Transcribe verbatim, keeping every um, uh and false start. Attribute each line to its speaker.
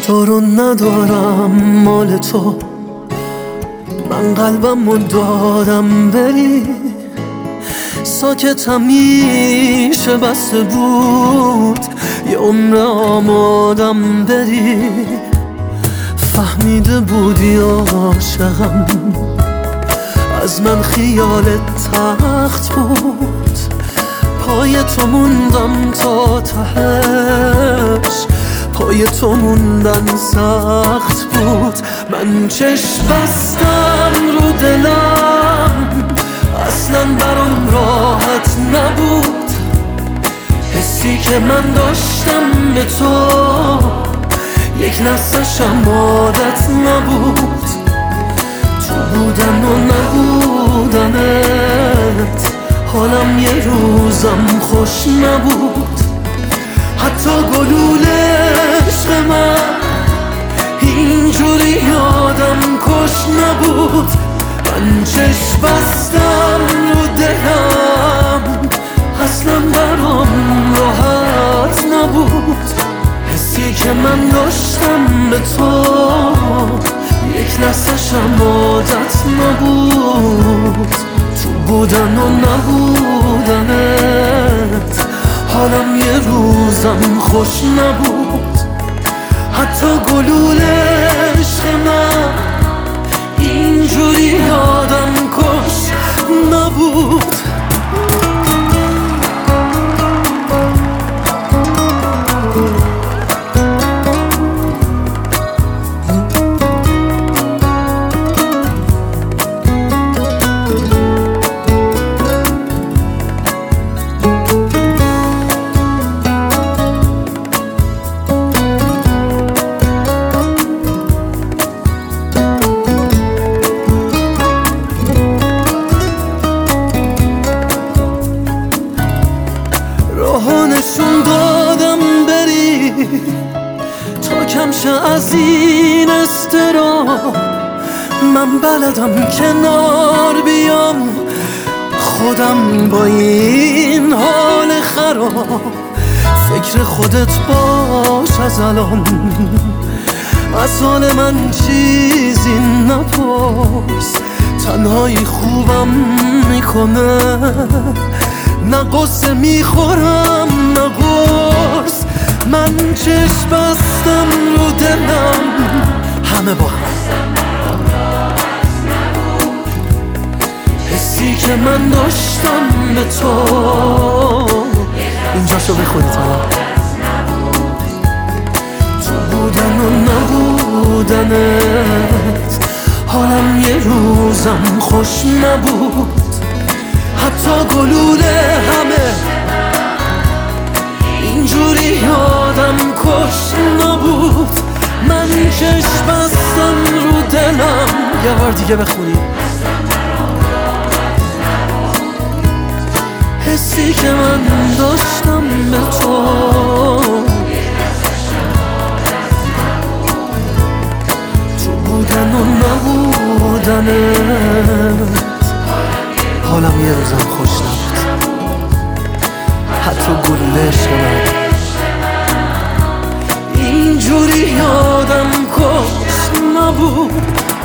Speaker 1: تو رو ندارم مال تو، من قلبم رو دادم بری، ساکت همیشه بسته بود یه عمر آمادم بری. فهمیده بودی عاشقم، از من خیالت تخت بود، پای تو موندم تا تهش، پای تو موندن سخت بود. من چشم بستم رو دلم، اصلا برام راحت نبود، حسی که من داشتم به تو یک لحظه‌شم عادت نبود. تو بودن و نبودنت حالم یه روزم خوش نبود، حتی گلول عشق من اینجوری یادم کش نبود. من چشم بستم رو دلم، اصلا برام راحت نبود، حسی که من داشتم به تو یک لحظه‌شم عادت نبود. تو بودن و نبودنت حالم یه روزم خوش نبود، حتی گلول عشق من اینجوری یادم کش نبود. نشون دادم بری تا کم شه از این اضطراب، من بلدم کنار بیام خودم با این حال خراب. فکر خودت باش از الان، از حال من چیزی نپرس، تنهایی خوبم میکنه، نه قصه میخورم نه قرص. من چشم بستم رو دلم، همه با هم حسی که من داشتم به تو. اینجاشو بخونید حالا. تو بودن و نبودنت حالم یه روزم خوش نبود، حتی گلول همه اینجوری یادم کش نبود. من چشم بستم رو دلم، یه بار دیگه بخونیم. حسی که من داشتم به تو تو بودن و نبودنت حالم یه روزم خوش نبود، حتی گلول عشق من اینجوری یادم کش نبود.